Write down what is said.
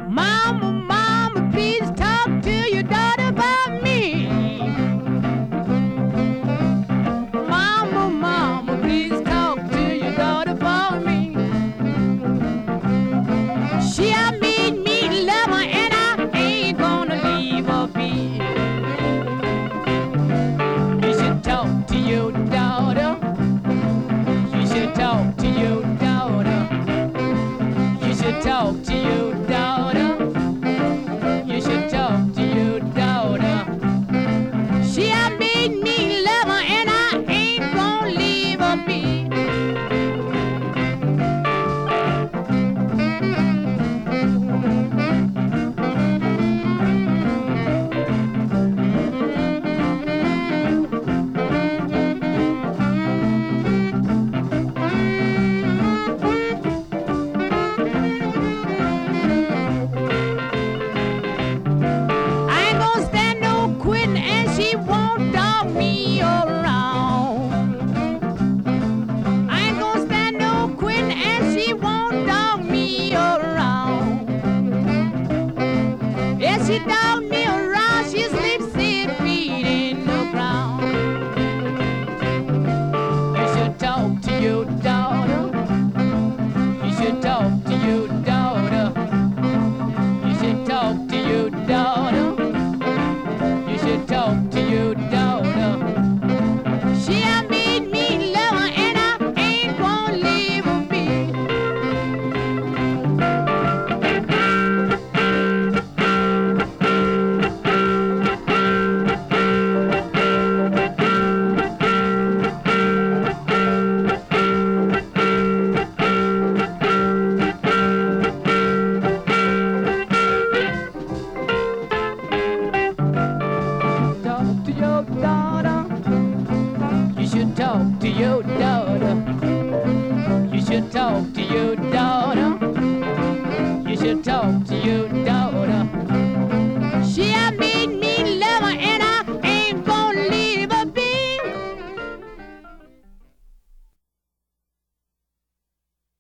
Mama, mama, please talk to your daughter about me. Mama, mama, please talk to your daughter about me. She a mean lover and I ain't gonna leave her be. You should talk to your daughter. You should talk to your daughter. You should talk to your daughter. You should talk to your daughter. She a mean lover and I ain't gonna leave her be. I ain't gonna stand no quitting and she won't dog me around. I ain't gonna stand no quitting and she won't dog me around. If she dog me around, she sleeps 6 feet in the ground. You should talk to your daughter. You should talk to your daughter. You should talk to your daughter. You should talk to your daughter. She a mean lover and I ain't gonna leave her be. Talk to your daughter. You should talk to your daughter. You should talk to your daughter. You should talk.